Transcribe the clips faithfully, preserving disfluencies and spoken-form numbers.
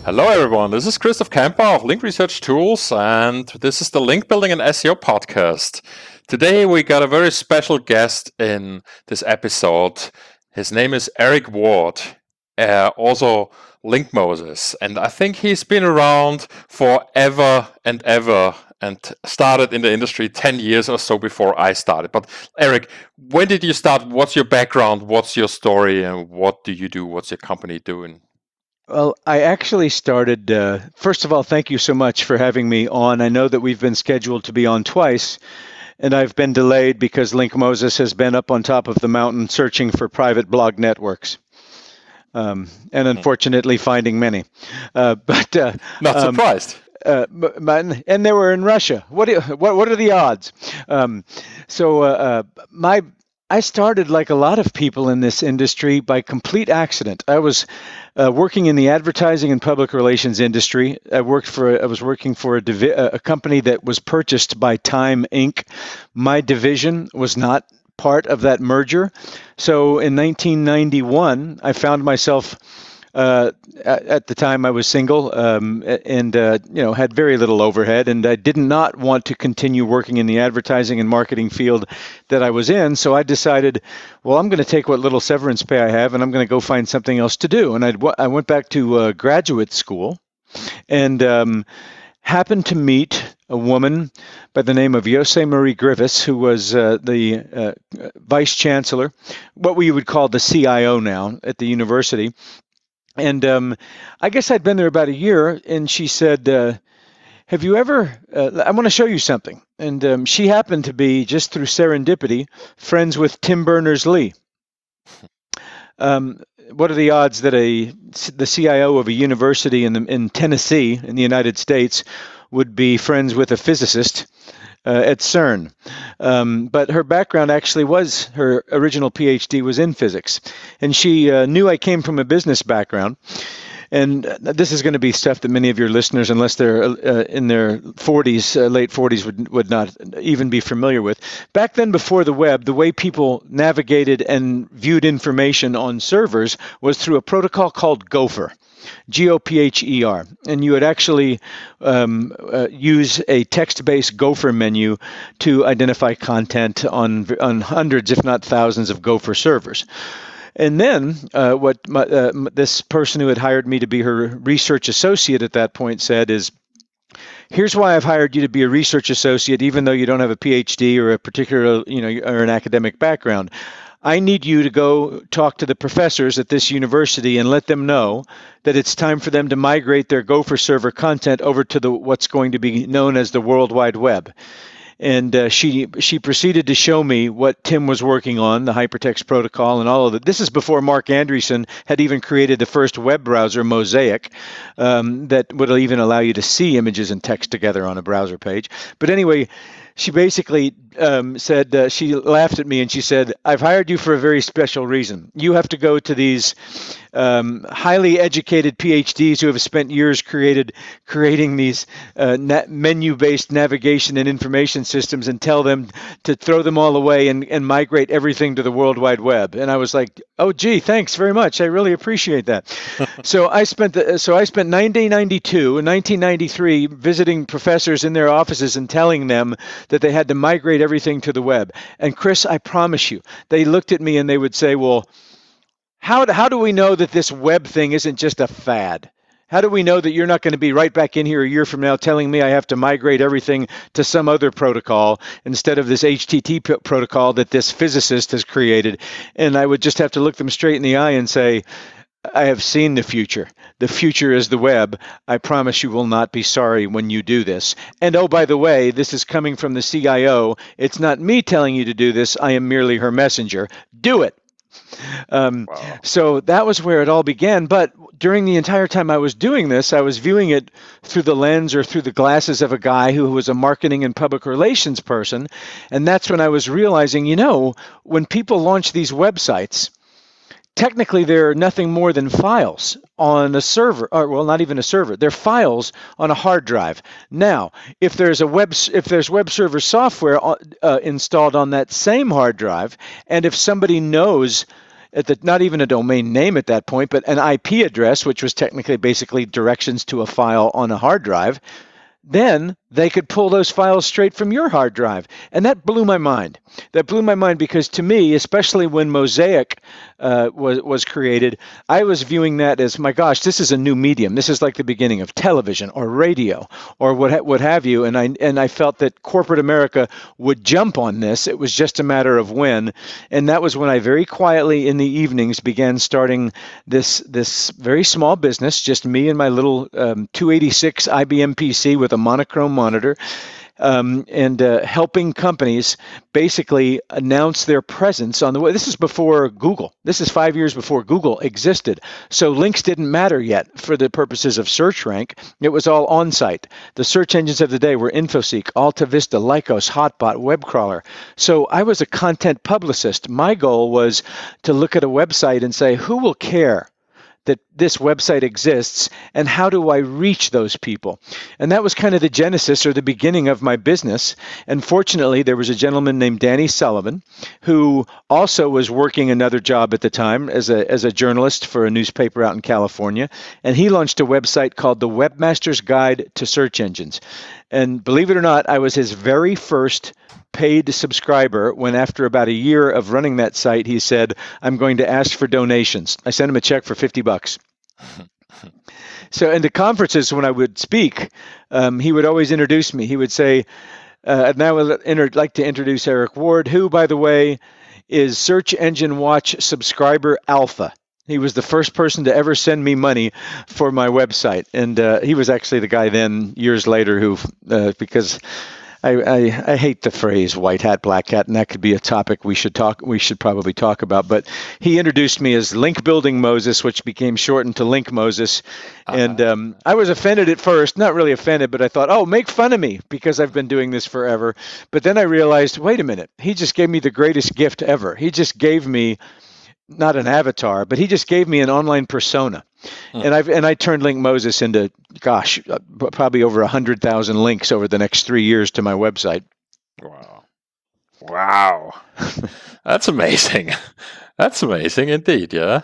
Hello, everyone. This is Christoph Kemper of Link Research Tools, and this is the Link Building and S E O podcast. Today, we got a very special guest in this episode. His name is Eric Ward, uh, also Link Moses, and I think he's been around forever and ever and started in the industry ten years or so before I started. But Eric, when did you start? What's your background? What's your story? And what do you do? What's your company doing? Well, I actually started, uh, first of all, thank you so much for having me on. I know that we've been scheduled to be on twice, and I've been delayed because Link Moses has been up on top of the mountain searching for private blog networks. Um, and unfortunately finding many. Uh, but uh, Not um, surprised. Uh, and they were in Russia. What do you, what what are the odds? Um, so uh, uh, my I started, like a lot of people in this industry, by complete accident. I was uh, working in the advertising and public relations industry. I worked for I was working for a, divi- a company that was purchased by Time Incorporated. My division was not part of that merger. So in nineteen ninety-one, I found myself. Uh, at, at the time, I was single um, and uh, you know had very little overhead, and I did not want to continue working in the advertising and marketing field that I was in. So I decided, well, I'm going to take what little severance pay I have, and I'm going to go find something else to do. And I'd, I went back to uh, graduate school, and um, happened to meet a woman by the name of Jose Marie Grivis, who was uh, the uh, vice chancellor, what we would call the C I O now at the university. And um, I guess I'd been there about a year, and she said, uh, have you ever, uh, I want to show you something. And um, she happened to be, just through serendipity, friends with Tim Berners-Lee. Um, what are the odds that a the C I O of a university in the, in Tennessee, in the United States, would be friends with a physicist uh, at CERN? Um, but her background actually was, her original PhD was in physics. And she uh, knew I came from a business background. And this is going to be stuff that many of your listeners, unless they're uh, in their forties, uh, late forties, would would not even be familiar with. Back then, before the web, the way people navigated and viewed information on servers was through a protocol called Gopher. G O P H E R, and you would actually um, uh, use a text-based Gopher menu to identify content on on hundreds, if not thousands, of Gopher servers. And then uh, what my, uh, this person who had hired me to be her research associate at that point said is, here's why I've hired you to be a research associate, even though you don't have a PhD or a particular, you know, or an academic background. I need you to go talk to the professors at this university and let them know that it's time for them to migrate their Gopher server content over to the what's going to be known as the World Wide Web. And uh, she she proceeded to show me what Tim was working on, the hypertext protocol and all of it. This is before Mark Andreessen had even created the first web browser, Mosaic, um, that would even allow you to see images and text together on a browser page. But anyway, she basically um, said, uh, she laughed at me and she said, I've hired you for a very special reason. You have to go to these um, highly educated PhDs who have spent years created creating these uh, na- menu-based navigation and information systems and tell them to throw them all away and, and migrate everything to the World Wide Web. And I was like, oh, gee, thanks very much. I really appreciate that. so I spent the, so I spent nineteen ninety-two and nineteen ninety-three visiting professors in their offices and telling them that they had to migrate everything to the web. And Chris, I promise you, they looked at me and they would say, well, how do, how do we know that this web thing isn't just a fad? How do we know that you're not going to be right back in here a year from now telling me I have to migrate everything to some other protocol instead of this H T T P protocol that this physicist has created? And I would just have to look them straight in the eye and say, I have seen the future. The future is the web. I promise you will not be sorry when you do this. And oh, by the way, this is coming from the C I O. It's not me telling you to do this. I am merely her messenger. Do it. Um, wow. So that was where it all began. But during the entire time I was doing this, I was viewing it through the lens or through the glasses of a guy who was a marketing and public relations person. And that's when I was realizing, you know, when people launch these websites, technically they're nothing more than files on a server, or well, not even a server. They're files on a hard drive. Now, if there's a web, if there's web server software uh, installed on that same hard drive, and if somebody knows at the not even a domain name at that point, but an I P address, which was technically basically directions to a file on a hard drive, then they could pull those files straight from your hard drive. And that blew my mind. That blew my mind because to me, especially when Mosaic uh, was, was created, I was viewing that as, my gosh, this is a new medium. This is like the beginning of television or radio or what, ha- what have you. And I, and I felt that corporate America would jump on this. It was just a matter of when. And that was when I very quietly in the evenings began starting this, this very small business, just me and my little um, two eighty-six I B M P C with a monochrome monitor, um, and uh, helping companies basically announce their presence on the web. This is before Google. This is five years before Google existed. So links didn't matter yet for the purposes of search rank. It was all on-site. The search engines of the day were InfoSeek, Alta Vista, Lycos, Hotbot, WebCrawler. So I was a content publicist. My goal was to look at a website and say, who will care that this website exists, and how do I reach those people? And that was kind of the genesis or the beginning of my business. And fortunately, there was a gentleman named Danny Sullivan who also was working another job at the time as a as a journalist for a newspaper out in California. And he launched a website called The Webmaster's Guide to Search Engines. And believe it or not, I was his very first paid subscriber when after about a year of running that site, he said, I'm going to ask for donations. I sent him a check for fifty bucks. So in the conferences when I would speak, um, he would always introduce me. He would say, uh, and I would inter- like to introduce Eric Ward, who, by the way, is Search Engine Watch subscriber alpha. He was the first person to ever send me money for my website. And uh, he was actually the guy then, years later, who, uh, because I, I, I hate the phrase white hat, black hat, and that could be a topic we should talk. We should probably talk about. But he introduced me as Link Building Moses, which became shortened to Link Moses. Uh-huh. And um, I was offended at first, not really offended, but I thought, oh, make fun of me because I've been doing this forever. But then I realized, wait a minute, he just gave me the greatest gift ever. He just gave me not an avatar, but he just gave me an online persona. Hmm. And I've and I turned Link Moses into, gosh, uh, probably over one hundred thousand links over the next three years to my website. Wow. Wow. That's amazing. That's amazing indeed, yeah.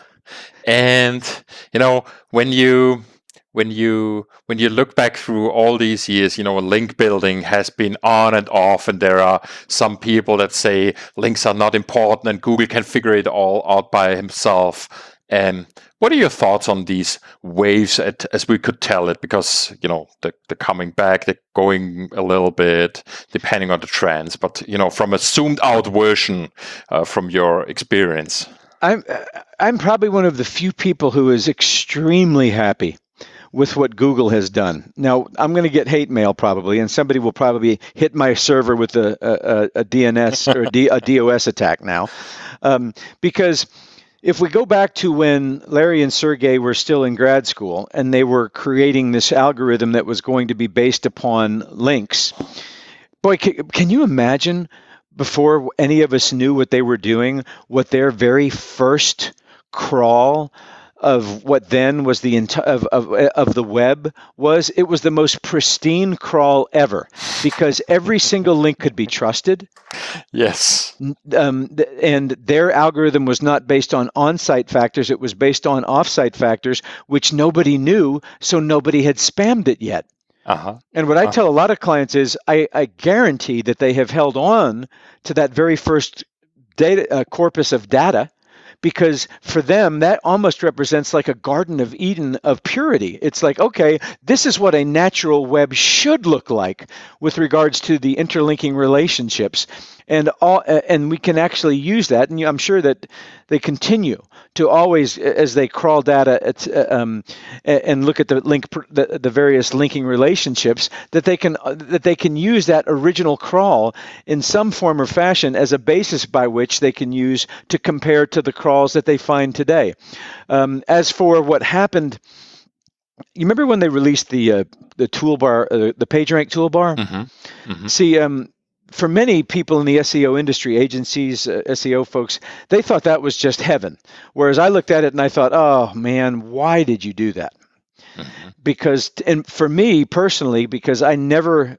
And, you know, when you... When you when you look back through all these years, you know, link building has been on and off, and there are some people that say links are not important and Google can figure it all out by himself. And what are your thoughts on these waves, at, as we could tell it? Because, you know, they're, they're coming back, they're going a little bit, depending on the trends. But, you know, from a zoomed out version uh, from your experience. I'm I'm probably one of the few people who is extremely happy with what Google has done. Now, I'm going to get hate mail probably, and somebody will probably hit my server with a, a, a D N S or a, D, a DOS attack now. Um, because if we go back to when Larry and Sergey were still in grad school and they were creating this algorithm that was going to be based upon links, boy, can, can you imagine before any of us knew what they were doing, what their very first crawl of what then was the enti- of, of of the web was? It was the most pristine crawl ever because every single link could be trusted. Yes. Um, and their algorithm was not based on on-site factors. It was based on off-site factors, which nobody knew, so nobody had spammed it yet. Uh-huh. And what I uh-huh. tell a lot of clients is I, I guarantee that they have held on to that very first data uh, corpus of data, because for them, that almost represents like a Garden of Eden of purity. It's like, okay, this is what a natural web should look like with regards to the interlinking relationships. And all, and we can actually use that. And I'm sure that they continue to always, as they crawl data at, um, and look at the link, the, the various linking relationships, that they can that they can use that original crawl in some form or fashion as a basis by which they can use to compare to the crawls that they find today. Um, as for what happened, you remember when they released the uh, the toolbar, uh, the PageRank toolbar? Mm-hmm. Mm-hmm. See. Um, For many people in the S E O industry, agencies, uh, S E O folks, they thought that was just heaven. Whereas I looked at it and I thought, oh man, why did you do that? Mm-hmm. Because, and for me personally, because I never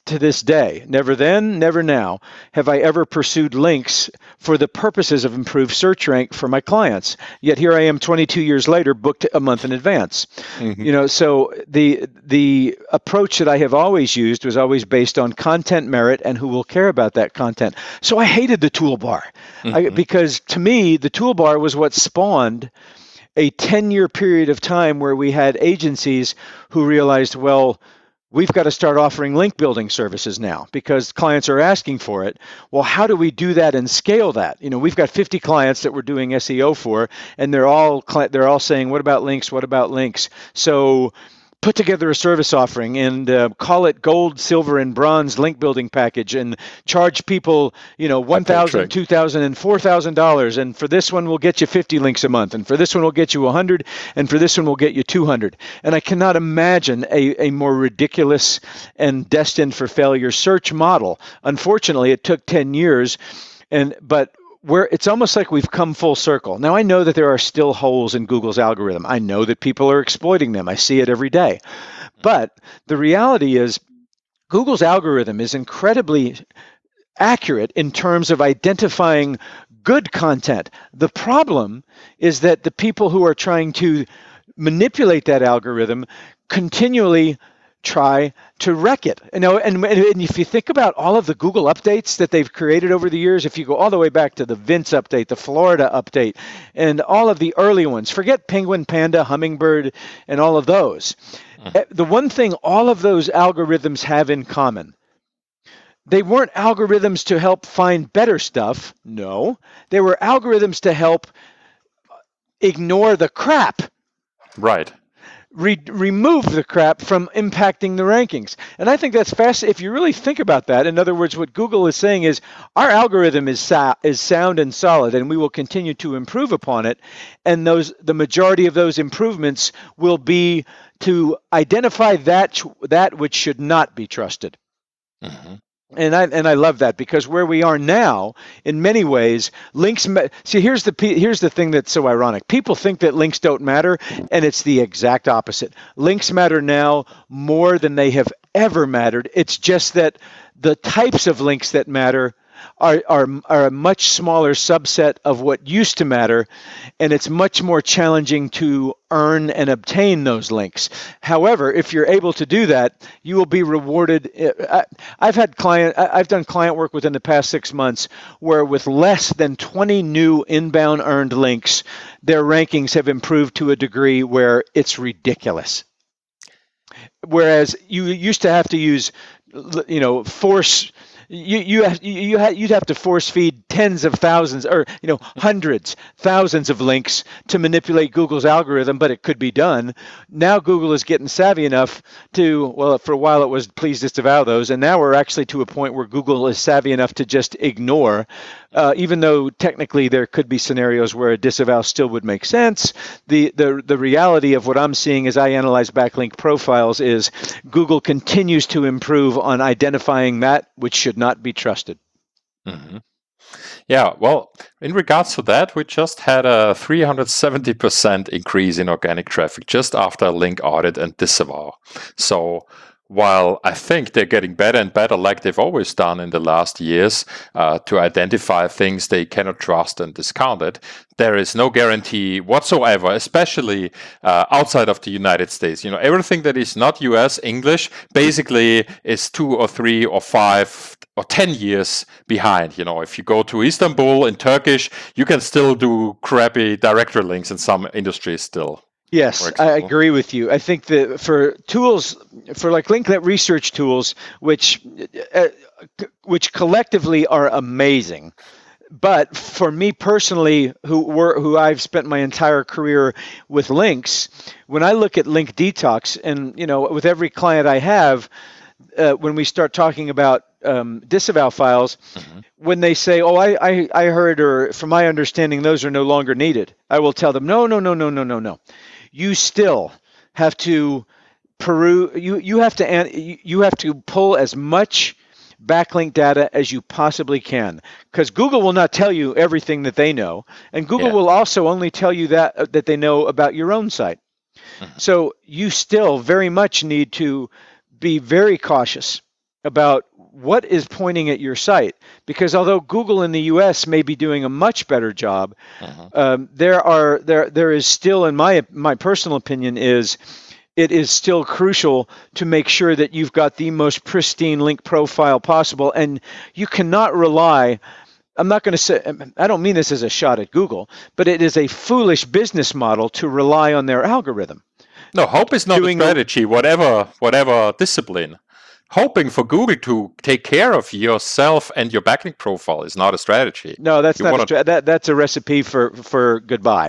to this day, never then, never now, have I ever pursued links for the purposes of improved search rank for my clients. Yet here I am twenty-two years later, booked a month in advance. Mm-hmm. You know, so the the approach that I have always used was always based on content merit and who will care about that content. So I hated the toolbar mm-hmm. I, because to me, the toolbar was what spawned a ten-year period of time where we had agencies who realized, well, we've got to start offering link building services now because clients are asking for it. Well, how do we do that and scale that? You know, we've got fifty clients that we're doing S E O for, and they're all they're all saying, "What about links? What about links?" So put together a service offering and uh, call it gold, silver, and bronze link building package, and charge people, you know, one thousand, two thousand, and four thousand dollars. And for this one, we'll get you fifty links a month, and for this one, we'll get you one hundred, and for this one, we'll get you two hundred. And I cannot imagine a, a more ridiculous and destined for failure search model. Unfortunately, it took ten years, and but. Where it's almost like we've come full circle. Now, I know that there are still holes in Google's algorithm. I know that people are exploiting them. I see it every day. But the reality is Google's algorithm is incredibly accurate in terms of identifying good content. The problem is that the people who are trying to manipulate that algorithm continually try to wreck it. You know, and, and if you think about all of the Google updates that they've created over the years, if you go all the way back to the Vince update, the Florida update, and all of the early ones, forget Penguin, Panda, Hummingbird, and all of those. Mm. The one thing all of those algorithms have in common, they weren't algorithms to help find better stuff. No, they were algorithms to help ignore the crap. Right. Re- remove the crap from impacting the rankings. And I think that's fast. If you really think about that, in other words, what Google is saying is our algorithm is sa- is sound and solid, and we will continue to improve upon it. And those the majority of those improvements will be to identify that that which should not be trusted. Mm-hmm. And I and I love that because where we are now, in many ways, links. Ma- See, here's the here's the thing that's so ironic. People think that links don't matter, and it's the exact opposite. Links matter now more than they have ever mattered. It's just that the types of links that matter are are are a much smaller subset of what used to matter, and it's much more challenging to earn and obtain those links. However, if you're able to do that, you will be rewarded. I, I've had client, I've done client work within the past six months where with less than twenty new inbound earned links, their rankings have improved to a degree where it's ridiculous. Whereas you used to have to use, you know, force. You you have, you ha, you'd have to force feed tens of thousands or you know hundreds, thousands of links to manipulate Google's algorithm, but it could be done. Now Google is getting savvy enough to, well, for a while it was please disavow those, and now we're actually to a point where Google is savvy enough to just ignore, uh, even though technically there could be scenarios where a disavow still would make sense. The the the reality of what I'm seeing as I analyze backlink profiles is Google continues to improve on identifying that which should not be trusted. Mm-hmm. Yeah, well, in regards to that, we just had a three hundred seventy percent increase in organic traffic just after a link audit and disavow. So while I think they're getting better and better, like they've always done in the last years, uh, to identify things they cannot trust and discount it, there is no guarantee whatsoever, especially uh, outside of the United States. You know, everything that is not U S English basically is two or three or five or ten years behind. You know, if you go to Istanbul in Turkish, you can still do crappy directory links in some industries still. Yes, I agree with you. I think that for tools, for like LinkNet research tools, which uh, which collectively are amazing, but for me personally, who were who I've spent my entire career with links, when I look at Link Detox, and you know, with every client I have, uh, when we start talking about um, disavow files, mm-hmm. when they say, "Oh, I, I I heard," or from my understanding, those are no longer needed, I will tell them, "No, no, no, no, no, no, no. You still have to peruse. You you have to you have to pull as much backlink data as you possibly can, because Google will not tell you everything that they know, and Google yeah. will also only tell you that uh, that they know about your own site. Mm-hmm. So you still very much need to be very cautious about what is pointing at your site. Because although Google in the U S may be doing a much better job, uh-huh. um, there are there there is still, in my my personal opinion, is it is still crucial to make sure that you've got the most pristine link profile possible, and you cannot rely. I'm not going to say, I don't mean this as a shot at Google, but it is a foolish business model to rely on their algorithm. No, hope is not Doing a strategy, a, whatever whatever discipline. Hoping for Google to take care of yourself and your backlink profile is not a strategy. No, that's you not wanna... a stra- that that's a recipe for, for goodbye.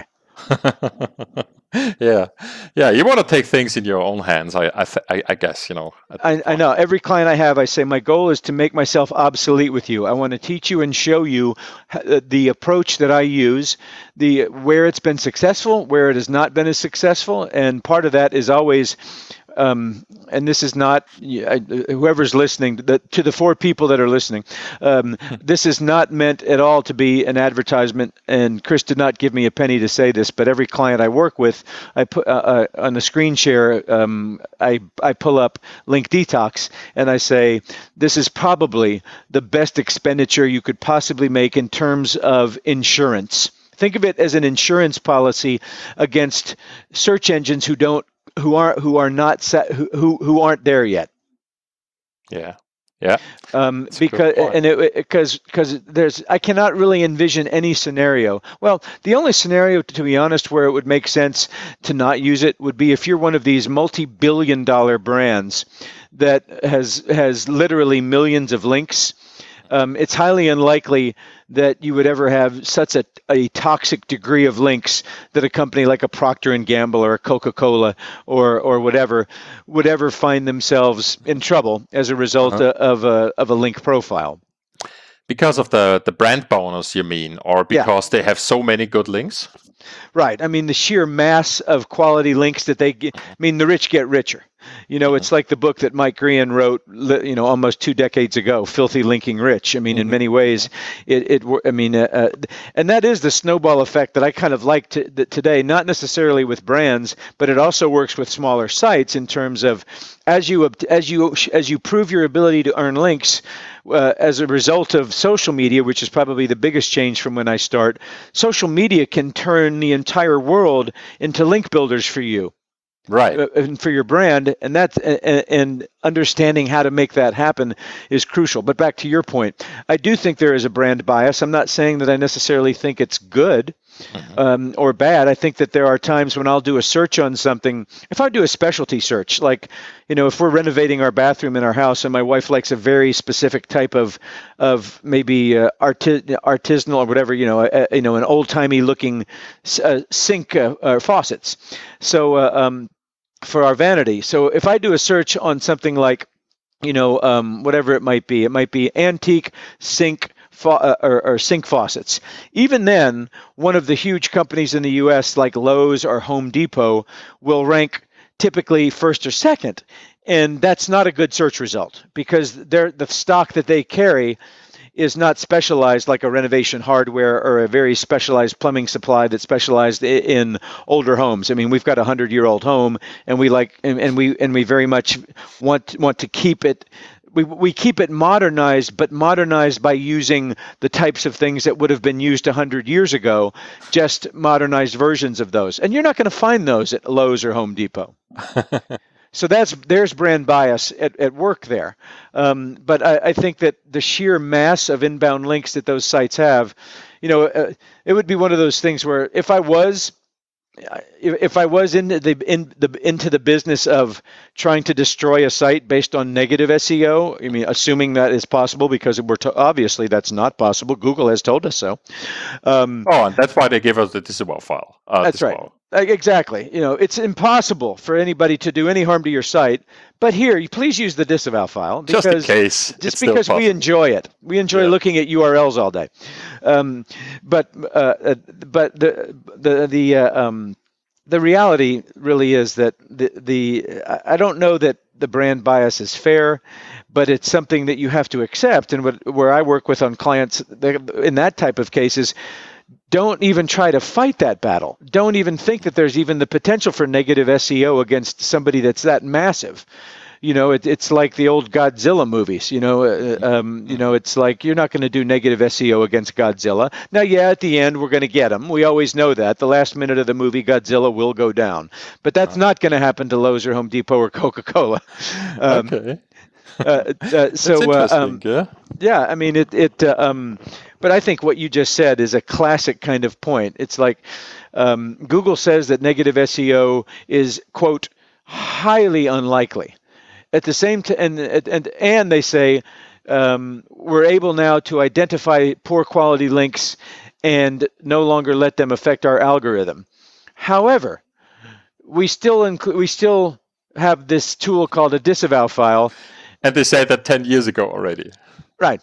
yeah, yeah. You want to take things in your own hands, I, I, I, I guess. You know. I, I know. Every client I have, I say my goal is to make myself obsolete with you. I want to teach you and show you the approach that I use, the where it's been successful, where it has not been as successful, and part of that is always. Um, and this is not, whoever's listening, the, to the four people that are listening, um, this is not meant at all to be an advertisement, and Chris did not give me a penny to say this, but every client I work with, I put uh, uh, on the screen share, um, I, I pull up Link Detox, and I say, this is probably the best expenditure you could possibly make in terms of insurance. Think of it as an insurance policy against search engines who don't who are who are not set, who who aren't there yet. Yeah, yeah. Um, because and it because because there's I cannot really envision any scenario. Well, the only scenario, to be honest, where it would make sense to not use it would be if you're one of these multi-billion dollar brands that has has literally millions of links. Um, it's highly unlikely that you would ever have such a, a toxic degree of links that a company like a Procter and Gamble or a Coca-Cola or or whatever would ever find themselves in trouble as a result uh-huh. of a of a link profile. Because of the, the brand bonus, you mean, or because yeah. they have so many good links? Right. I mean, the sheer mass of quality links that they get. I mean, the rich get richer. You know, it's like the book that Mike Grehan wrote, you know, almost two decades ago, Filthy Linking Rich. I mean, in many ways, it, it I mean, uh, and that is the snowball effect that I kind of like to, that today, not necessarily with brands, but it also works with smaller sites in terms of as you as you as you prove your ability to earn links uh, as a result of social media, which is probably the biggest change from when I start. Social media can turn the entire world into link builders for you. Right. And for your brand, and that's and, and understanding how to make that happen is crucial. But back to your point, I do think there is a brand bias. I'm not saying that I necessarily think it's good mm-hmm. um, or bad. I think that there are times when I'll do a search on something. If I do a specialty search, like, you know, if we're renovating our bathroom in our house and my wife likes a very specific type of of maybe uh, arti- artisanal or whatever, you know, a, you know, an old timey looking uh, sink uh, uh, faucets. So. Uh, um, for our vanity. So if I do a search on something like, you know, um, whatever it might be, it might be antique sink fa- uh, or, or sink faucets. Even then, one of the huge companies in the U S like Lowe's or Home Depot will rank typically first or second. And that's not a good search result because they're, the stock that they carry is not specialized like a renovation hardware or a very specialized plumbing supply that's specialized in older homes. I mean, we've got a hundred-year-old home, and we like, and, and we and we very much want want to keep it. We we keep it modernized, but modernized by using the types of things that would have been used a hundred years ago, just modernized versions of those. And you're not going to find those at Lowe's or Home Depot. So that's there's brand bias at, at work there. Um, but I, I think that the sheer mass of inbound links that those sites have, you know, uh, it would be one of those things where if I was, if, if I was in the in the into the business of trying to destroy a site based on negative S E O, I mean, assuming that is possible because we're to, obviously that's not possible. Google has told us so. Um, oh, and that's why they give us the disavow file. Uh, that's disavow. right. Exactly. You know, it's impossible for anybody to do any harm to your site. But here, you please use the disavow file because just in case, just because we enjoy it. We enjoy yeah. looking at U R Ls all day. Um, but uh, but the the the uh, um, the reality really is that the the I don't know that the brand bias is fair, but it's something that you have to accept. And what, where I work with on clients in that type of cases. Don't even try to fight that battle. Don't even think that there's even the potential for negative S E O against somebody that's that massive. you know, it, it's like the old Godzilla movies. You know, uh, um, you know, it's like you're not going to do negative S E O against Godzilla. Now, yeah, at the end we're going to get them. We always know that. The last minute of the movie, Godzilla will go down, but that's not going to happen to Lowe's or Home Depot or Coca-Cola. Um, Okay. uh, uh, so, That's uh, interesting. um, Yeah. yeah, I mean, it. It. Uh, um, but I think what you just said is a classic kind of point. It's like um, Google says that negative S E O is, quote, highly unlikely. At the same time, and and and they say um, we're able now to identify poor quality links and no longer let them affect our algorithm. However, we still include we still have this tool called a disavow file. And they said that ten years ago already. Right.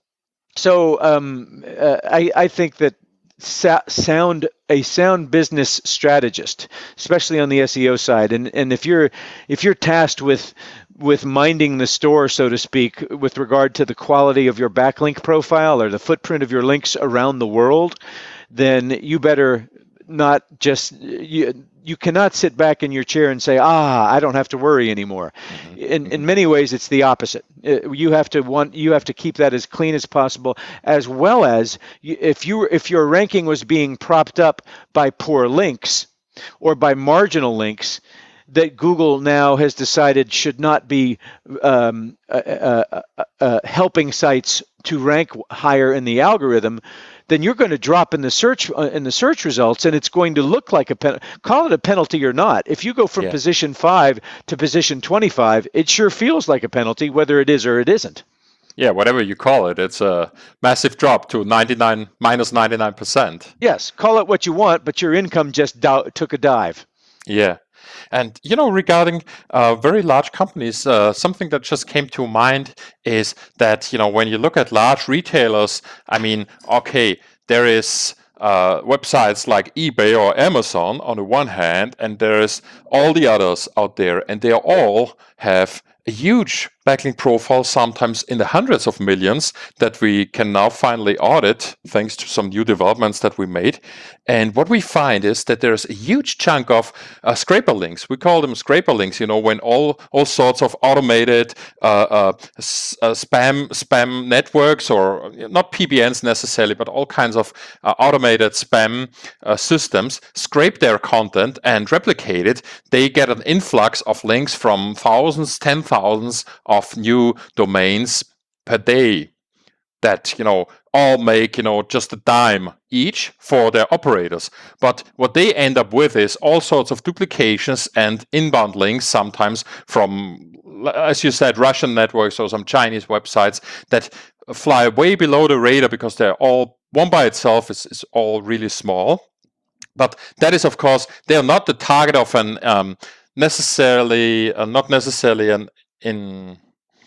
So um, uh, I, I think that sa- sound a sound business strategist, especially on the S E O side, and and if you're if you're tasked with with minding the store, so to speak, with regard to the quality of your backlink profile or the footprint of your links around the world, then you better not just you, you cannot sit back in your chair and say, ah, I don't have to worry anymore. Mm-hmm. In in many ways, it's the opposite. You have to want you have to keep that as clean as possible, as well as if you if your ranking was being propped up by poor links or by marginal links that Google now has decided should not be um, uh, uh, uh, uh, helping sites to rank higher in the algorithm, then you're going to drop in the search uh, in the search results, and it's going to look like a pen- call it a penalty or not. If you go from yeah. position five to position twenty-five, it sure feels like a penalty, whether it is or it isn't. Yeah, whatever you call it, it's a massive drop to ninety-nine minus ninety-nine percent. Yes, call it what you want, but your income just do- took a dive. Yeah. And, you know, regarding uh, very large companies, uh, something that just came to mind is that, you know, when you look at large retailers, I mean, okay, there is uh, websites like eBay or Amazon on the one hand, and there's all the others out there, and they all have a huge backlink profile, sometimes in the hundreds of millions, that we can now finally audit thanks to some new developments that we made. And what we find is that there's a huge chunk of uh, scraper links. We call them scraper links, you know, when all all sorts of automated uh, uh, s- uh, spam spam networks, or not P B Ns necessarily, but all kinds of uh, automated spam uh, systems scrape their content and replicate it. They get an influx of links from thousands, ten thousands of new domains per day that, you know, all make, you know, just a dime each for their operators. But what they end up with is all sorts of duplications and inbound links, sometimes from, as you said, Russian networks or some Chinese websites that fly way below the radar because they're all, one by itself is, is all really small. But that is, of course, they're not the target of an um, necessarily, uh, not necessarily an in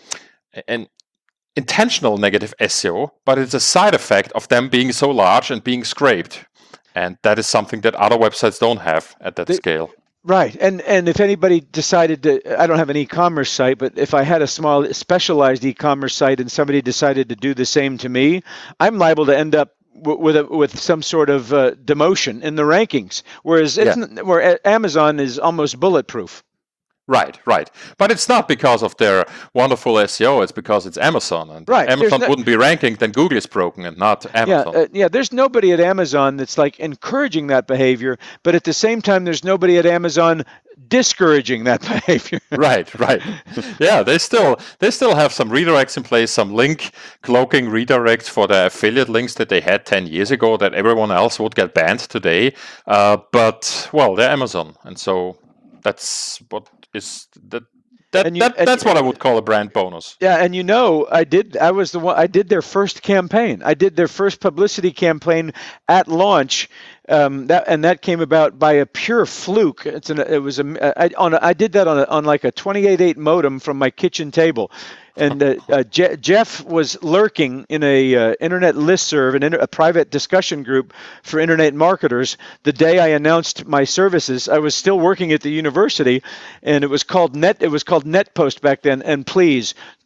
an intentional negative S E O, but it's a side effect of them being so large and being scraped. And that is something that other websites don't have at that they, scale. Right. And and if anybody decided to, I don't have an e-commerce site, but if I had a small specialized e-commerce site and somebody decided to do the same to me, I'm liable to end up w- with a, with some sort of uh, demotion in the rankings. Whereas it's, yeah. where Amazon is almost bulletproof. Right, right. But it's not because of their wonderful S E O, it's because it's Amazon. And right. if Amazon no, wouldn't be ranking, then Google is broken and not Amazon. Yeah, uh, yeah, there's nobody at Amazon that's like encouraging that behavior, but at the same time, there's nobody at Amazon discouraging that behavior. Right, right. Yeah, they still they still have some redirects in place, some link cloaking redirects for the affiliate links that they had ten years ago that everyone else would get banned today. Uh, but, well, they're Amazon. And so that's what is that that, you, that that's what I would call a brand bonus. Yeah, and you know, I did I was the one I did their first campaign. I did their first publicity campaign at launch. Um, that and that came about by a pure fluke. It's an it was a I on a, I did that on a, on like a twenty-eight eight modem from my kitchen table. And uh, uh, Je- Jeff was lurking in a uh, internet listserv, an inter- a private discussion group for internet marketers. The day I announced my services, I was still working at the university, and it was called Net. It was called NetPost back then. And please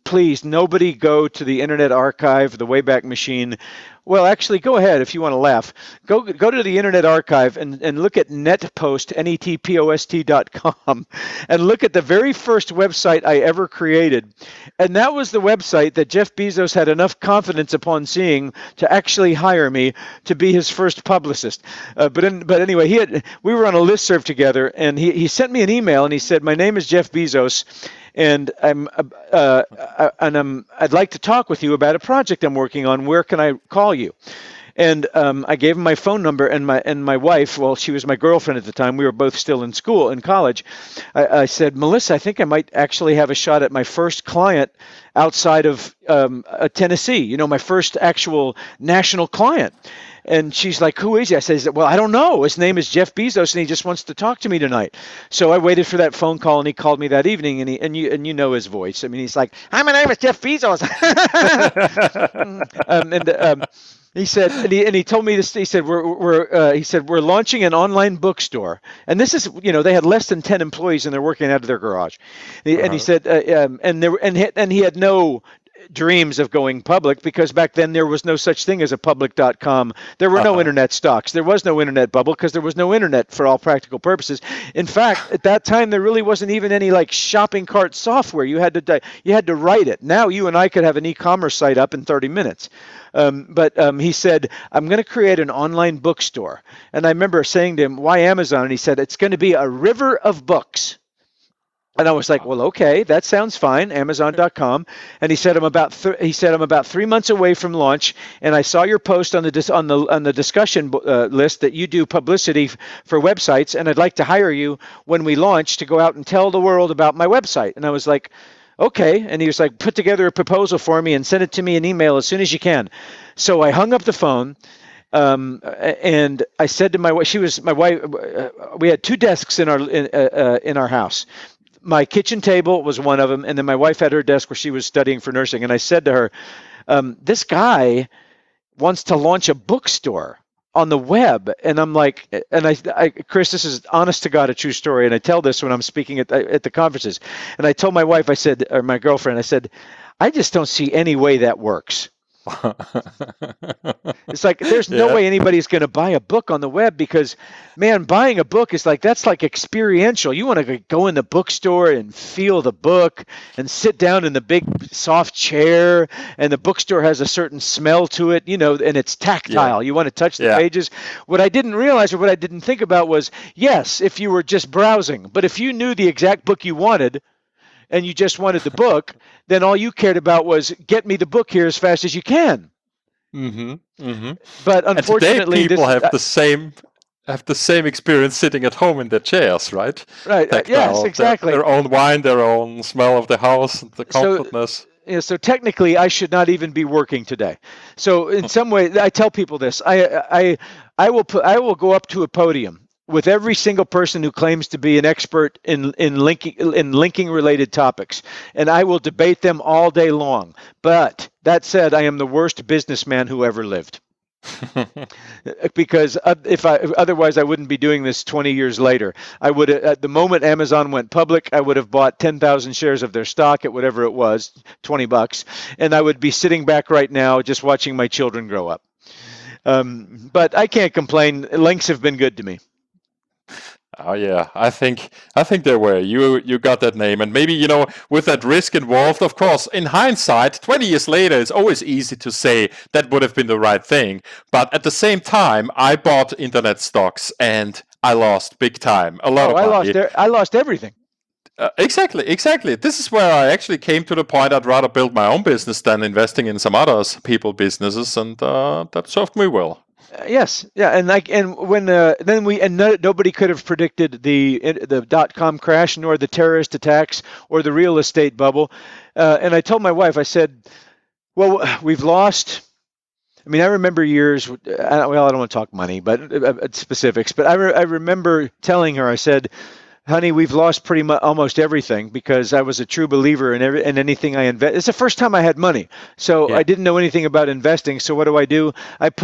please, nobody go to the Internet Archive, the Wayback Machine. Well, actually, go ahead if you want to laugh. Go go to the Internet Archive and, and look at netpost, N E T P O S T dot com, and look at the very first website I ever created. And that was the website that Jeff Bezos had enough confidence upon seeing to actually hire me to be his first publicist. Uh, but in, but anyway, he had we were on a listserv together, and he, he sent me an email, and he said, "My name is Jeff Bezos, and I'm uh, uh, and I'm I'd like to talk with you about a project I'm working on. Where can I call you?" And um, I gave him my phone number, and my and my wife, well, she was my girlfriend at the time. We were both still in school, in college. I, I said, "Melissa, I think I might actually have a shot at my first client outside of um, uh, Tennessee. You know, my first actual national client." And she's like, "Who is he?" I said, "Well, I don't know. His name is Jeff Bezos, and he just wants to talk to me tonight." So I waited for that phone call, and he called me that evening, and he and you and you know his voice. I mean, he's like, "Hi, my name is Jeff Bezos." um, and um, he said, and he and he told me this. He said, "We're we're uh, he said we're launching an online bookstore, and this is you know they had less than ten employees, and they're working out of their garage." And he, Uh-huh. and he said, uh, um, and there and he, and he had no dreams of going public, because back then there was no such thing as a public dot com. There were no Uh-huh. internet stocks. There was no internet bubble, because there was no internet for all practical purposes. In fact, at that time there really wasn't even any like shopping cart software. You had to di- you had to write it. Now you and I could have an e-commerce site up in thirty minutes. Um, but um, he said, "I'm going to create an online bookstore." And I remember saying to him, "Why Amazon?" And he said, "It's going to be a river of books." And I was like, "Well, okay, that sounds fine, Amazon dot com." And he said, "I'm about th- he said I'm about three months away from launch, and I saw your post on the dis- on the on the discussion uh, list that you do publicity f- for websites, and I'd like to hire you when we launch to go out and tell the world about my website." And I was like, "Okay." And he was like, "Put together a proposal for me and send it to me in email as soon as you can." So I hung up the phone. Um, and I said to my wife, she was my wife. Uh, we had two desks in our in, uh, uh, in our house. My kitchen table was one of them, and then my wife had her desk where she was studying for nursing. And I said to her, um, "This guy wants to launch a bookstore on the web." And I'm like, and I, I, Chris, this is honest to God a true story, and I tell this when I'm speaking at at the conferences. And I told my wife, I said, or my girlfriend, I said, "I just don't see any way that works." It's like there's no Yeah. way anybody's going to buy a book on the web, because, man, buying a book is like that's like experiential. You want to go in the bookstore and feel the book and sit down in the big soft chair, and the bookstore has a certain smell to it, you know, and it's tactile. You want to touch the Yeah. pages. What I didn't realize, or what I didn't think about, was yes, if you were just browsing, but if you knew the exact book you wanted, and you just wanted the book, then all you cared about was get me the book here as fast as you can. Mm-hmm. Mm-hmm. But And today unfortunately, people this, have the same have the same experience sitting at home in their chairs, right? right? uh, Tactile, yes, their- exactly. Their, own wine, their own smell of the house, the So- comfortness. Yeah, so technically, I should not even be working today. So in some way, I tell people this: I I I will put I will go up to a podium with every single person who claims to be an expert in in linking in linking related topics, and I will debate them all day long. But that said, I am the worst businessman who ever lived. Because uh, if I otherwise I wouldn't be doing this twenty years later. I would at the moment Amazon went public, I would have bought ten thousand shares of their stock at whatever it was, twenty bucks, and I would be sitting back right now just watching my children grow up. Um, but I can't complain. Links have been good to me. Oh yeah, I think I think there were you you got that name, and maybe you know with that risk involved. Of course, in hindsight, twenty years later, it's always easy to say that would have been the right thing. But at the same time, I bought internet stocks and I lost big time, a lot Oh, of I money. lost e- I lost everything. Uh, exactly, exactly. This is where I actually came to the point I'd rather build my own business than investing in some others people businesses, and uh, that served me well. Uh, yes, yeah, and like, and when uh, then we and no, nobody could have predicted the the dot com crash, nor the terrorist attacks, or the real estate bubble. Uh, and I told my wife, I said, "Well, we've lost." I mean, I remember years. I don't, well, I don't want to talk money, but uh, uh, specifics. But I re- I remember telling her, I said, "Honey, we've lost pretty much almost everything because I was a true believer in every in anything I invest. It's the first time I had money, so Yeah. I didn't know anything about investing. So what do I do? I put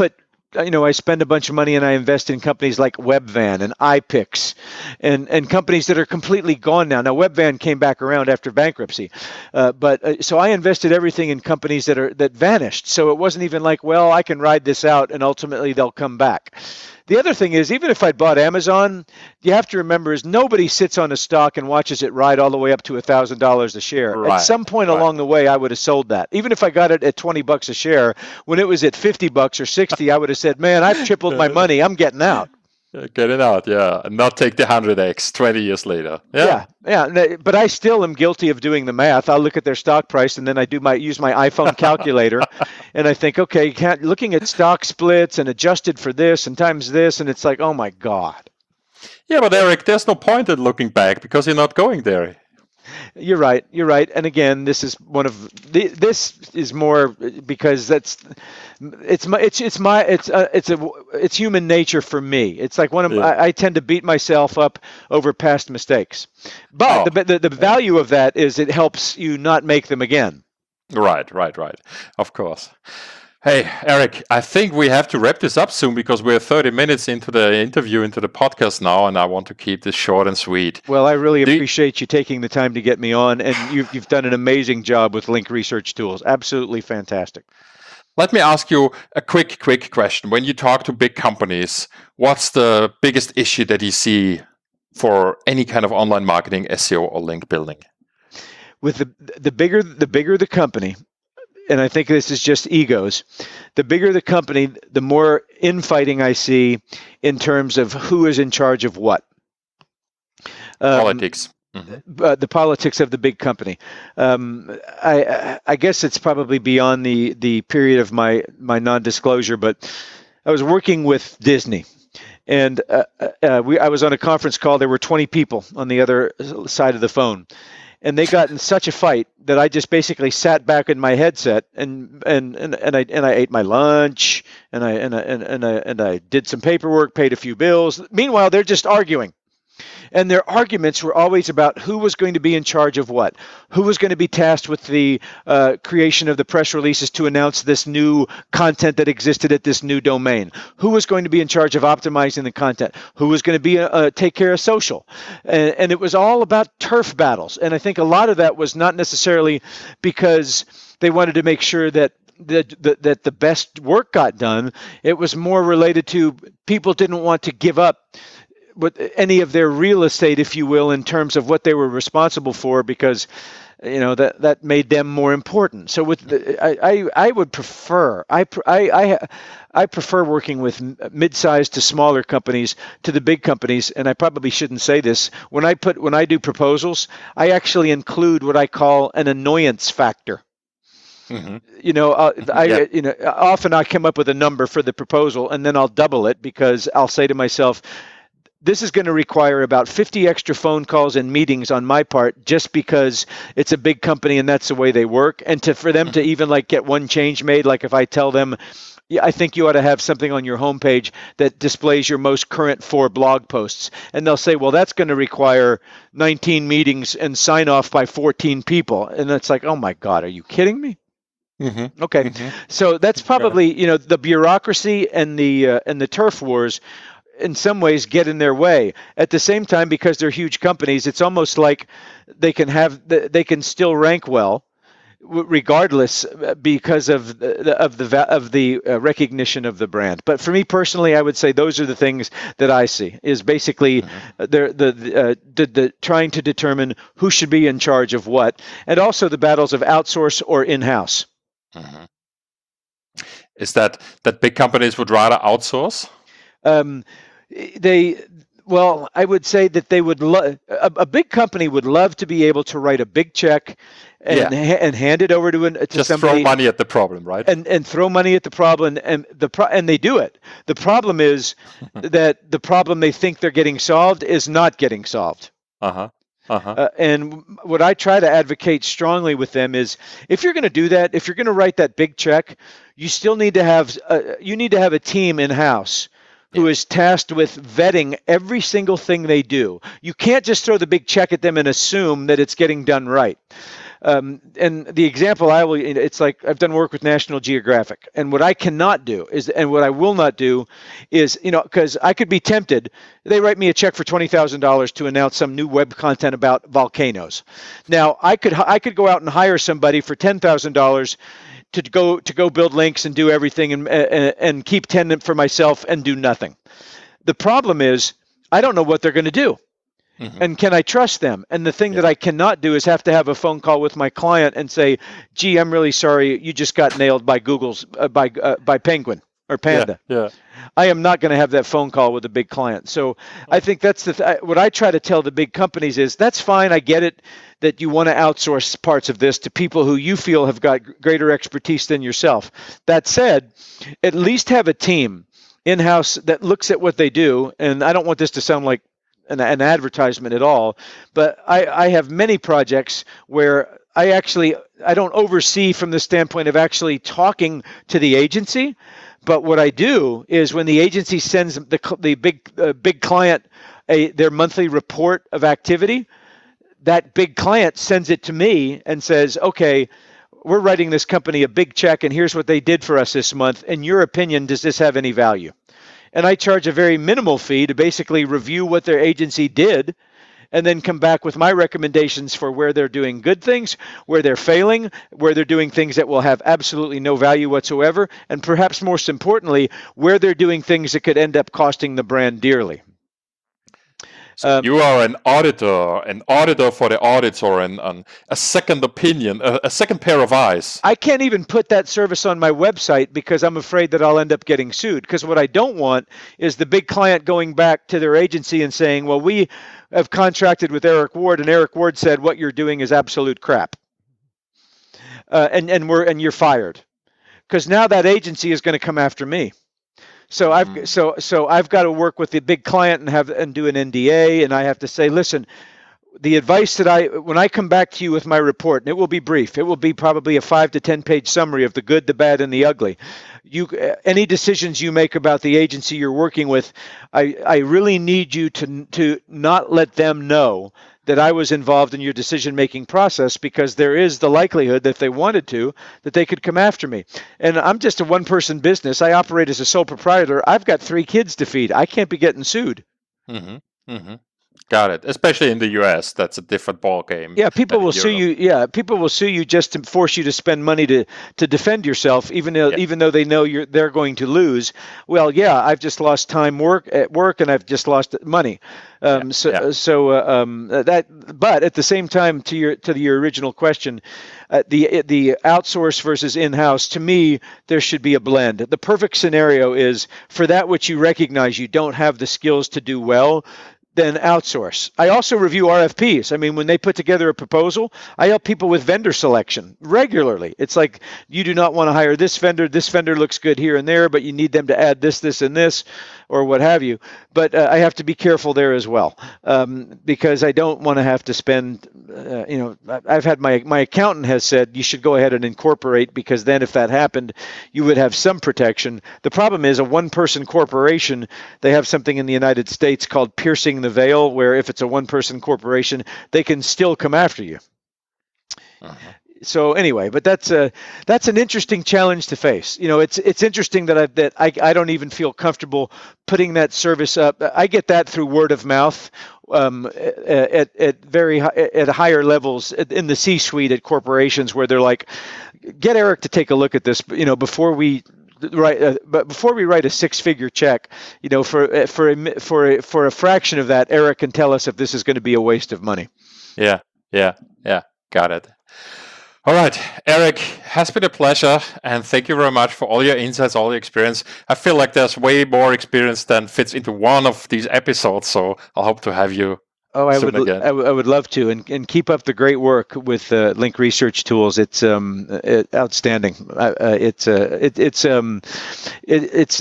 you know, I spend a bunch of money and I invest in companies like Webvan and iPix and, and companies that are completely gone now. Now, Webvan came back around after bankruptcy. Uh, but uh, so I invested everything in companies that are that vanished. So it wasn't even like, well, I can ride this out and ultimately they'll come back. The other thing is, even if I bought Amazon, you have to remember is nobody sits on a stock and watches it ride all the way up to one thousand dollars a share. Right, at some point right. along the way, I would have sold that. Even if I got it at twenty bucks a share, when it was at fifty bucks or sixty, I would have said, man, I've tripled my money. I'm getting out. Get it out, yeah, and not take the one hundred x twenty years later. Yeah, yeah, yeah. But I still am guilty of doing the math. I'll look at their stock price and then I do my use my iPhone calculator, and I think, okay, you can't, looking at stock splits and adjusted for this and times this, and it's like, oh my God. Yeah, but Eric, there's no point in looking back because you're not going there. You're right. You're right. And again, this is one of the, this is more because that's it's my it's it's my it's uh, it's a it's human nature for me. It's like one of Yeah. I, I tend to beat myself up over past mistakes, but Oh. the, the the value of that is it helps you not make them again. Right, right, right. Of course. Hey, Eric, I think we have to wrap this up soon because we're thirty minutes into the interview, into the podcast now, and I want to keep this short and sweet. Well, I really Do you- appreciate you taking the time to get me on, and you've you've done an amazing job with Link Research Tools. Absolutely fantastic. Let me ask you a quick, quick question. When you talk to big companies, what's the biggest issue that you see for any kind of online marketing, S E O, or link building? With the the bigger the bigger the company, and I think this is just egos, the bigger the company, the more infighting I see in terms of who is in charge of what. Um, Politics. Mhm. uh, the politics of the big company. Um, I I guess it's probably beyond the the period of my my non-disclosure, but I was working with Disney, and uh, uh, we I was on a conference call. There were twenty people on the other side of the phone, and they got in such a fight that I just basically sat back in my headset and and and, and I and I ate my lunch and I and I and, and I and I did some paperwork, paid a few bills. Meanwhile, they're just arguing. And their arguments were always about who was going to be in charge of what, who was going to be tasked with the uh, creation of the press releases to announce this new content that existed at this new domain, who was going to be in charge of optimizing the content, who was going to be uh, take care of social. And, and it was all about turf battles. And I think a lot of that was not necessarily because they wanted to make sure that that the, that the best work got done. It was more related to people didn't want to give up with any of their real estate, if you will, in terms of what they were responsible for, because you know that that made them more important. So with the, I, I I would prefer I I I I prefer working with mid-sized to smaller companies to the big companies, and I probably shouldn't say this. When I put when I do proposals, I actually include what I call an annoyance factor. Mm-hmm. You know, uh, I Yeah. you know often I come up with a number for the proposal, and then I'll double it because I'll say to myself, this is going to require about fifty extra phone calls and meetings on my part just because it's a big company and that's the way they work. And to for them to even like get one change made, like if I tell them, yeah, I think you ought to have something on your homepage that displays your most current four blog posts. And they'll say, well, that's going to require nineteen meetings and sign off by fourteen people. And it's like, oh my God, are you kidding me? Mm-hmm. Okay. Mm-hmm. So that's probably, you know, the bureaucracy and the uh, and the turf wars in some ways get in their way. At the same time, because they're huge companies, it's almost like they can have they can still rank well regardless because of the of the of the recognition of the brand. But for me personally, I would say those are the things that I see is basically mm-hmm. the the, uh, the the trying to determine who should be in charge of what, and also the battles of outsource or in-house. Mm-hmm. Is that that big companies would rather outsource? Um, they, well, I would say that they would love, a, a big company would love to be able to write a big check and Yeah. ha- and hand it over to an to Just somebody throw money at the problem, right? and and throw money at the problem, and the pro- and they do it. The problem is that the problem they think they're getting solved is not getting solved. Uh-huh. Uh-huh. Uh, and what I try to advocate strongly with them is, if you're going to do that, if you're going to write that big check, you still need to have uh, you need to have a team in house who Yeah. is tasked with vetting every single thing they do. You can't just throw the big check at them and assume that it's getting done right. Um, and the example I will, it's like I've done work with National Geographic, and what I cannot do is, and what I will not do is, you know, because I could be tempted. They write me a check for twenty thousand dollars to announce some new web content about volcanoes. Now, I could I could go out and hire somebody for ten thousand dollars to go to go build links and do everything and and, and keep ten for myself and do nothing. The problem is I don't know what they're going to do. Mm-hmm. And can I trust them? And the thing yeah. that I cannot do is have to have a phone call with my client and say, "Gee, I'm really sorry, you just got nailed by Google's uh, by uh, by Penguin or Panda." Yeah, yeah. I am not going to have that phone call with a big client. So I think that's the th- what I try to tell the big companies is that's fine. I get it that you want to outsource parts of this to people who you feel have got greater expertise than yourself. That said, at least have a team in-house that looks at what they do. And I don't want this to sound like An, an advertisement at all, but I, I have many projects where I actually I don't oversee from the standpoint of actually talking to the agency, but what I do is when the agency sends the the big uh, big client a their monthly report of activity, that big client sends it to me and says, "Okay, we're writing this company a big check, and here's what they did for us this month. In your opinion, does this have any value?" And I charge a very minimal fee to basically review what their agency did and then come back with my recommendations for where they're doing good things, where they're failing, where they're doing things that will have absolutely no value whatsoever, and perhaps most importantly, where they're doing things that could end up costing the brand dearly. So um, you are an auditor, an auditor for the auditor, and, and a second opinion, a, a second pair of eyes. I can't even put that service on my website because I'm afraid that I'll end up getting sued. Because what I don't want is the big client going back to their agency and saying, well, we have contracted with Eric Ward, and Eric Ward said what you're doing is absolute crap. Uh, and, and, we're, and you're fired. Because now that agency is going to come after me. So I've mm. so so I've got to work with the big client and have and do an N D A, and I have to say, listen, the advice that I when I come back to you with my report, and it will be brief. It will be probably a five to ten page summary of the good, the bad, and the ugly. You any decisions you make about the agency you're working with, I I really need you to to not let them know that I was involved in your decision-making process, because there is the likelihood that if they wanted to, that they could come after me. And I'm just a one-person business. I operate as a sole proprietor. I've got three kids to feed. I can't be getting sued. Mm-hmm. Mm-hmm. Got it. Especially in the U S, that's a different ballgame. Yeah, people will sue you. Yeah, people will sue you just to force you to spend money to, to defend yourself, even though yeah. even though they know you're they're going to lose. Well, yeah, I've just lost time work at work, and I've just lost money. Um, yeah. So yeah. so uh, um, that. But at the same time, to your to your original question, uh, the the outsource versus in-house. To me, there should be a blend. The perfect scenario is for that which you recognize you don't have the skills to do well, then outsource. I also review R F Ps. I mean, when they put together a proposal, I help people with vendor selection regularly. It's like, you do not want to hire this vendor. This vendor looks good here and there, but you need them to add this, this, and this, or what have you. But uh, I have to be careful there as well, um, because I don't want to have to spend, uh, you know, I've had my, my accountant has said you should go ahead and incorporate, because then if that happened, you would have some protection. The problem is a one-person corporation, they have something in the United States called piercing the veil, where if it's a one-person corporation, they can still come after you. Uh-huh. So anyway, but that's a that's an interesting challenge to face. You know, it's it's interesting that I that I, I don't even feel comfortable putting that service up. I get that through word of mouth, um, at at very at higher levels in the C-suite at corporations, where they're like, get Eric to take a look at this, you know, before we. Right, uh, but before we write a six-figure check, you know, for for a, for a, for a fraction of that, Eric can tell us if this is going to be a waste of money. Yeah, yeah, yeah. Got it. All right, Eric, has been a pleasure, and thank you very much for all your insights, all your experience. I feel like there's way more experience than fits into one of these episodes, so I hope to have you. Oh, I would, I, w- I would love to, and, and keep up the great work with uh, Link Research Tools. It's um, it, outstanding. Uh, it's uh, it, it's um, it, it's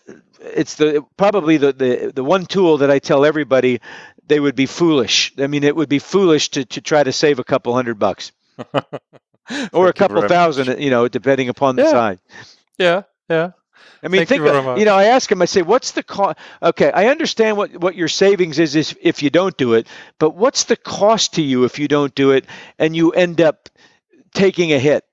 it's the probably the, the the one tool that I tell everybody they would be foolish. I mean, it would be foolish to, to try to save a couple hundred bucks, or a couple thousand, you know, depending upon the yeah. size. Yeah, yeah. I mean, Thank think you very of, much. you know, I ask him, I say, what's the cost? Okay, I understand what, what your savings is, is if you don't do it, but what's the cost to you if you don't do it and you end up taking a hit?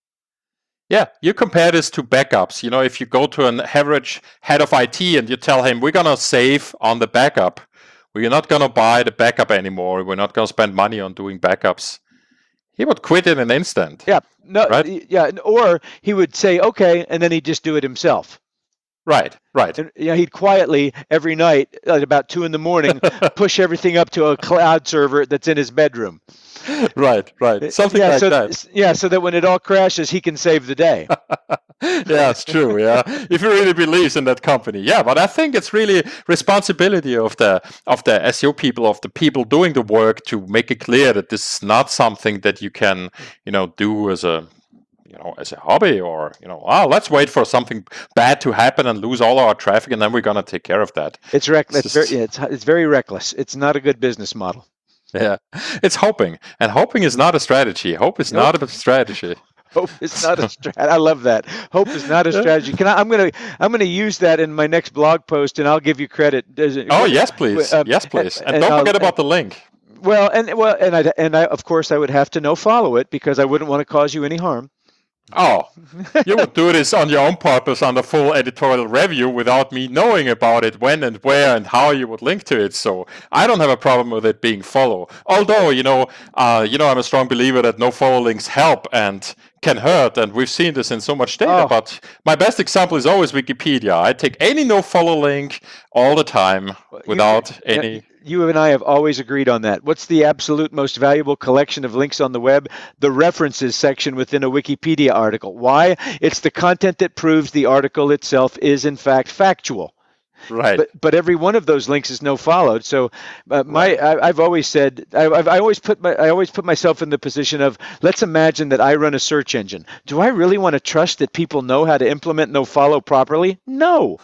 Yeah, you compare this to backups. You know, if you go to an average head of I T and you tell him, we're going to save on the backup, we're not going to buy the backup anymore, we're not going to spend money on doing backups, he would quit in an instant. Yeah, no, right? yeah, or he would say, okay, and then he'd just do it himself. Right, right. And you know, he'd quietly every night at about two in the morning push everything up to a cloud server that's in his bedroom. Right, right. Something yeah, like so, that. Yeah, so that when it all crashes, he can save the day. Yeah, it's true. Yeah, if he really believes in that company, yeah. But I think it's really responsibility of the of the S E O people, of the people doing the work, to make it clear that this is not something that you can, you know, do as a you know, as a hobby, or, you know, oh, let's wait for something bad to happen and lose all our traffic, and then we're going to take care of that. It's reckless. It's, just... very, it's, it's very reckless. It's not a good business model. Yeah, it's hoping, and hoping is not a strategy. Hope is nope. not a strategy. Hope is not a strategy. I love that. Hope is not a strategy. Can I? I'm gonna. I'm gonna use that in my next blog post, and I'll give you credit. Oh yes, please. Um, yes, please. And, and don't I'll, forget about the link. Well, and well, and I and I of course I would have to no follow it because I wouldn't want to cause you any harm. Oh, you would do this on your own purpose on the full editorial review without me knowing about it, when and where and how you would link to it. So I don't have a problem with it being follow. Although, you know, uh, you know, I'm a strong believer that no follow links help and can hurt, and we've seen this in so much data. Oh. But my best example is always Wikipedia. I take any no follow link all the time without you, any. You and I have always agreed on that. What's the absolute most valuable collection of links on the web? The references section within a Wikipedia article. Why? It's the content that proves the article itself is in fact factual. Right. But but every one of those links is no followed. So uh, my right. I, I've always said I, I've I always put my I always put myself in the position of, let's imagine that I run a search engine. Do I really want to trust that people know how to implement no follow properly? No.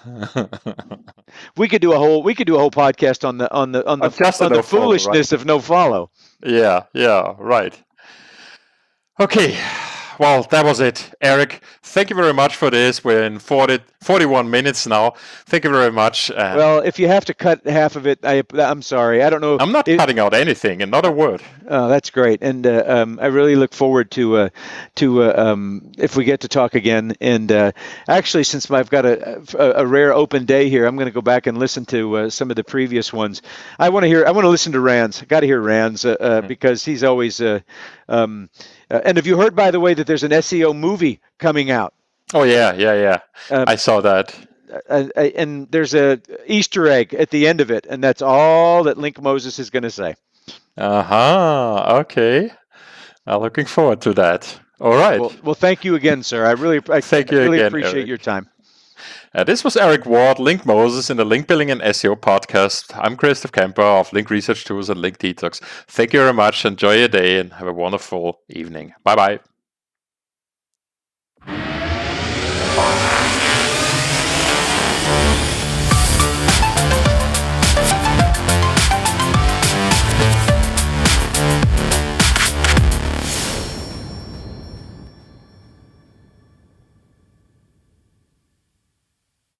we could do a whole we could do a whole podcast on the on the on the, on the no foolishness follow, right? of no follow. Yeah. Yeah. Right. Okay. Well, that was it, Eric. Thank you very much for this. We're in forty, forty-one minutes now. Thank you very much. Uh, well, if you have to cut half of it, I, I'm sorry. I don't know. I'm not it, cutting out anything, and not a word. Oh, that's great. And uh, um, I really look forward to uh, to uh, um, if we get to talk again. And uh, actually, since I've got a, a, a rare open day here, I'm going to go back and listen to uh, some of the previous ones. I want to hear. I want to listen to Rands. I got to hear Rands uh, uh, mm-hmm. because he's always. Uh, um, Uh, and have you heard, by the way, that there's an S E O movie coming out? Oh, yeah, yeah, yeah. Um, I saw that. Uh, uh, and there's a Easter egg at the end of it, and that's all that Link Moses is going to say. Uh-huh. Okay. I'm looking forward to that. All right. Well, well thank you again, sir. I really, I, thank I you really again, appreciate Eric. your time. Uh, this was Eric Ward, Link Moses, in the Link Building and S E O podcast. I'm Christoph Kemper of Link Research Tools and Link Detox. Thank you very much. Enjoy your day and have a wonderful evening. Bye-bye.